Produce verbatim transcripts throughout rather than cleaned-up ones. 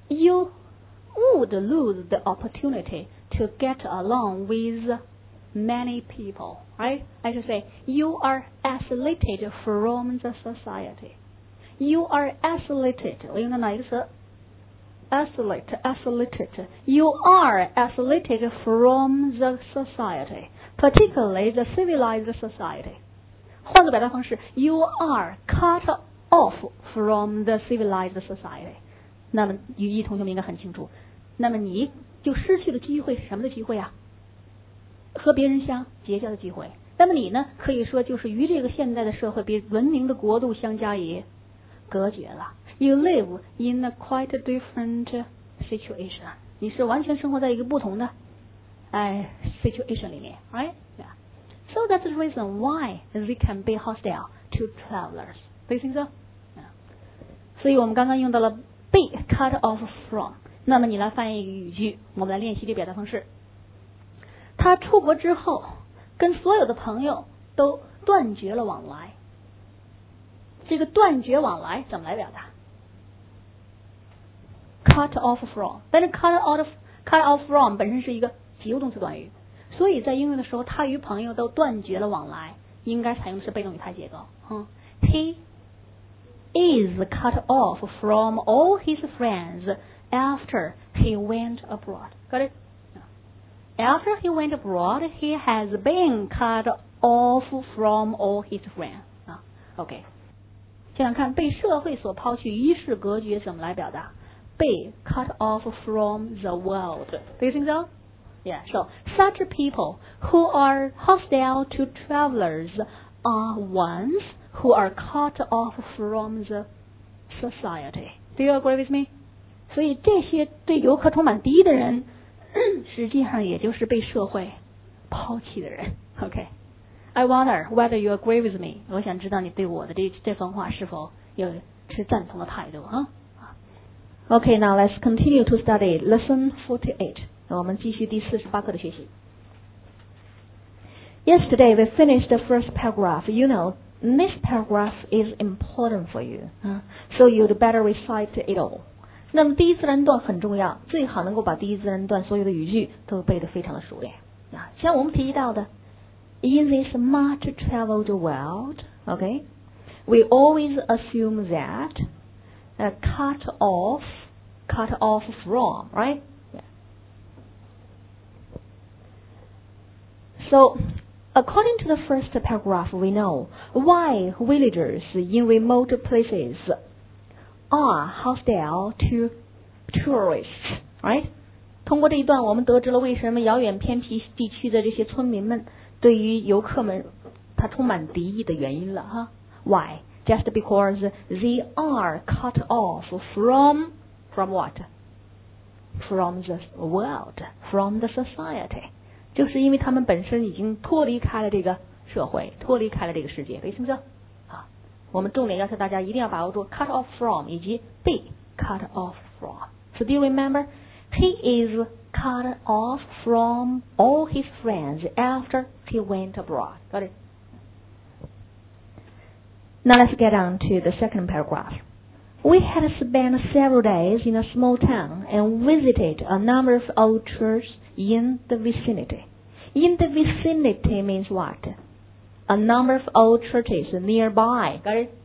you would lose the opportunity to get along with many people, right? I should say, you are isolated from the society. You are isolated. 我用的哪一个词 ？isolate, isolated. You are isolated from the society, particularly the civilized society. 换个表达方式 ，You are cut off from the civilized society. 那么语义同学们应该很清楚。那么你就失去了机会，是什么的机会啊？和别人相结交的机会。那么你呢，可以说就是与这个现代的社会比文明的国度相加以隔绝了。You live in a quite different situation. 你是完全生活在一个不同的哎 situation 里面 ，right? Yeah. So that's the reason why they can be hostile to travelers. Do you think so? Yeah. 所以我们刚刚用到了 be cut off from. 那么你来翻译一个语句，我们来练习这个表达方式。他出国之后，跟所有的朋友都断绝了往来。这个断绝往来怎么来表达 ？cut off from， 但是 cut off cut off from 本身是一个及物动词短语，所以在应用的时候，他与朋友都断绝了往来，应该采用的是被动语态结构。嗯 ，He is cut off from all his friends after he went abroad. Got it? After he went abroad, he has been cut off from all his friends. 啊 ，OK。想想看，被社会所抛弃，与世隔绝，怎么来表达？被 cut off from the world. Do you think so? Yeah. So such people who are hostile to travelers are ones who are cut off from the society. Do you agree with me? 所以这些对游客充满敌意的人，实际上也就是被社会抛弃的人。OK。I wonder whether you agree with me. 我想知道你对我的这这番话是否有持赞同的态度啊 ？Okay, now let's continue to study lesson forty-eight. 我们继续第四十八课的学习。Yesterday we finished the first paragraph. You know, this paragraph is important for you, uh, so you'd better recite it all. 那么第一自然段很重要，最好能够把第一自然段所有的语句都背得非常的熟练啊。像我们提到的。In this much traveled world, okay, we always assume that uh, cut off, cut off from, right? Yeah. So, according to the first paragraph, we know why villagers in remote places are hostile to tourists, right? 通过这一段，我们得知了为什么遥远偏僻地区的这些村民们对于游客们他充满敌意的原因了哈 Why? Just because they are cut off from from what? From the world, from the society. 就是因为他们本身已经脱离开了这个社会，脱离开了这个世界，对不对？啊，我们重点要求大家一定要把握住 cut off from 以及 be cut off from. So do you remember? He is cut off from all his friends after he went abroad. Got it? Now let's get on to the second paragraph. We had spent several days in a small town and visited a number of old churches in the vicinity. In the vicinity means what? A number of old churches nearby. Got it?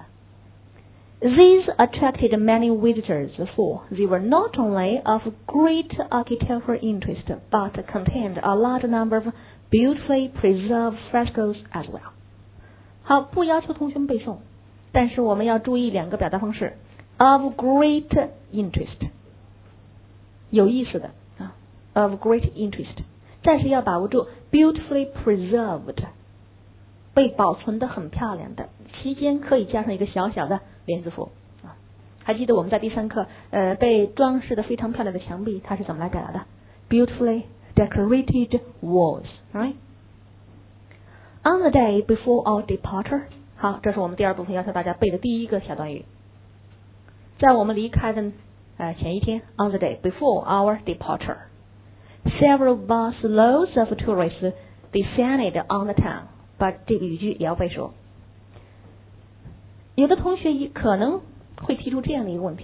These attracted many visitors, for they were not only of great architectural interest, but contained a large number of beautifully preserved frescoes as well. 好，不要求同学们背诵，但是我们要注意两个表达方式 ：of great interest， 有意思的啊 ，of great interest， 但是要把握住 beautifully preserved， 被保存得很漂亮的，期间可以加上一个小小的连字符啊。还记得我们在第三课，呃，被装饰得非常漂亮的墙壁，它是怎么来表达的 ？Beautifully decorated walls, right? On the day before our departure， 好，这是我们第二部分要求大家背的第一个小短语。在我们离开的呃前一天 ，on the day before our departure, several bus loads of tourists descended on the town。把这个语句也要背熟。有的同学可能会提出这样的一个问题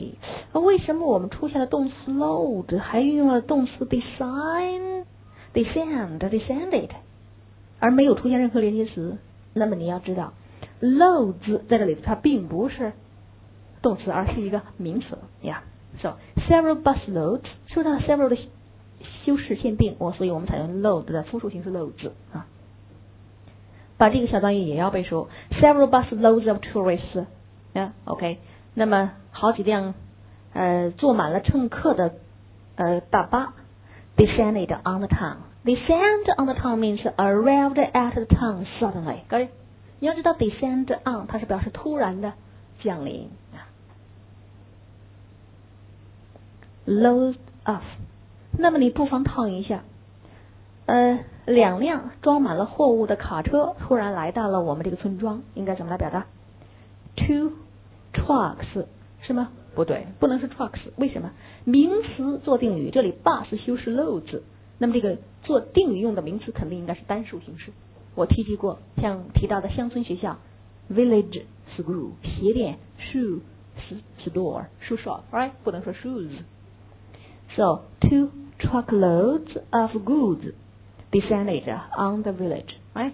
为什么我们出现了动词 load， 还运用了动词 design descend descended， 而没有出现任何连接词？那么你要知道 loads 在这里它并不是动词，而是一个名词呀。Yeah. So several bus loads 受到 several 的修饰限定，我所以我们采用 load 的复数形式 loads 啊。把这个小短语也要背熟 ，several bus loads of tourists， 啊 ，OK， 那么好几辆呃坐满了乘客的呃大巴 descended on the town。Descend on the town means arrived at the town suddenly。各位，你要知道 descend on 它是表示突然的降临。Load off， 那么你不妨套一下，呃，两辆装满了货物的卡车突然来到了我们这个村庄，应该怎么来表达 ？Two trucks 是吗？不对，不能是 trucks， 为什么？名词做定语，这里 bus 修饰 loads， 那么这个做定语用的名词肯定应该是单数形式。我提及过，像提到的乡村学校 ，village school， 鞋店 shoe store shoe shop， right？ 不能说 shoes。So two truckloads of goods descended on the village, right?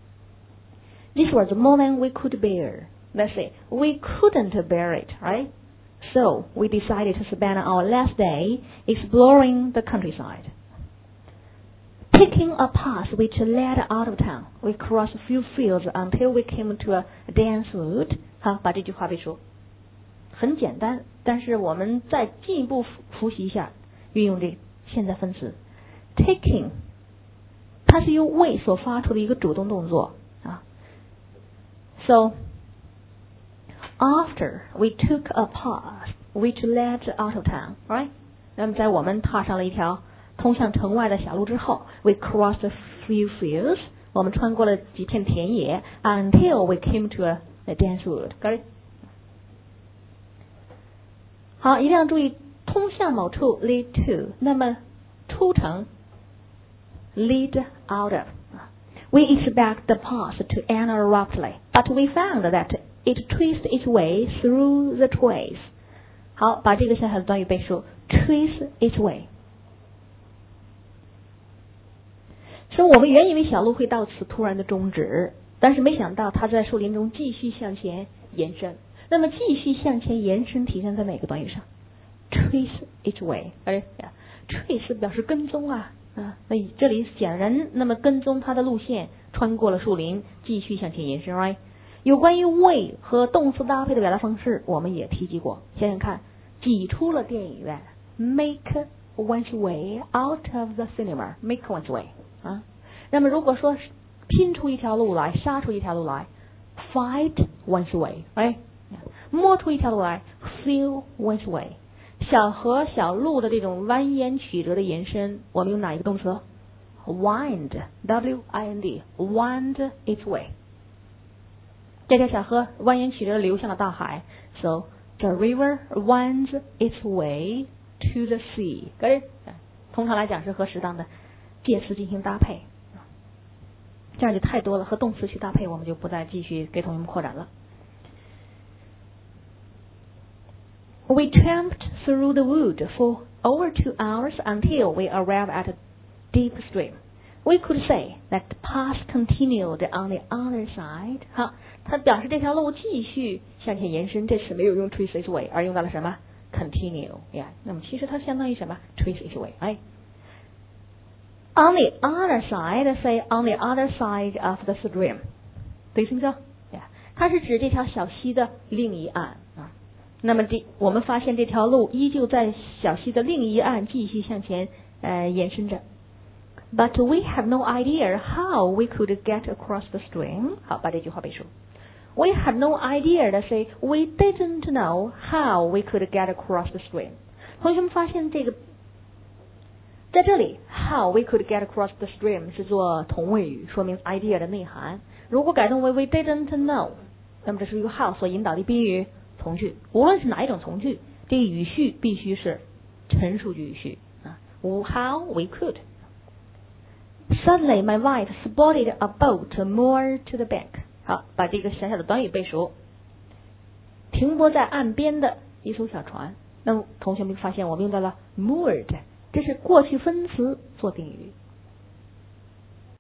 This was more than we could bear. Let's say we couldn't bear it, right? So we decided to spend our last day exploring the countryside. Taking a path which led out of town, we crossed a few fields until we came to a dense wood. 好，把这句话背熟。很简单，但是我们再进一步复习一下，运用这现在分词 taking， 它是由 we 所发出的一个主动动作啊。So after we took a path which led out of town, right? 那么在我们踏上了一条通向城外的小路之后 ，we crossed a few fields， 我们穿过了几片田野 ，until we came to a, a dense wood。Got it？ 好，一定要注意，通向某处 lead to， 那么出城 lead out of。We expect the path to end abruptly, but we found that it traced its way through the trees。好，把这个小小的短语背熟 ，trace its way。所以我们原以为小路会到此突然的终止，但是没想到它在树林中继续向前延伸。那么继续向前延伸体现在哪个短语上 ？trace its way， 哎，trace 表示跟踪啊啊，那这里显然，那么跟踪它的路线，穿过了树林，继续向前延伸 ，right？ 有关于 way 和动词搭配的表达方式，我们也提及过。想想看，挤出了电影院 ，make one's way out of the cinema，make one's way 啊。那么如果说拼出一条路来，杀出一条路来 ，fight one's way， 哎。摸出一条路来 feel one's way。 小河小路的这种蜿蜒曲折的延伸，我们用哪一个动词 wind w i n d wind its way。 这条小河蜿蜒曲折的流向了大海， so the river winds its way to the sea。 通常来讲是和适当的介词进行搭配，这样就太多了，和动词去搭配我们就不再继续给同学们扩展了。We tramped through the wood for over two hours until we arrived at a deep stream. We could say that the path continued on the other side. 好，它表示这条路继续向前延伸，这次没有用 trace its way， 而用到了什么 continue 呀、yeah, 那么其实它相当于什么 trace its way， 哎。On the other side, say on the other side of the stream. Do you think so? Yeah. 它是指这条小溪的另一岸啊。那么这我们发现这条路依旧在小溪的另一岸继续向前呃延伸着。But we have no idea how we could get across the stream. 好，把这句话背熟。We had no idea to say we didn't know how we could get across the stream. 同学们发现这个在这里 how we could get across the stream 是做同位语，说明 idea 的内涵。如果改动为 we didn't know， 那么这是一个 how 所引导的宾语从句，无论是哪一种从句，这个语序必须是陈述句语序啊。How we could. Suddenly, my right spotted a boat moored to the bank. 好，把这个小小的短语背熟。停泊在岸边的一艘小船那么同学们发现我们用到了 moored， 这是过去分词做宾语。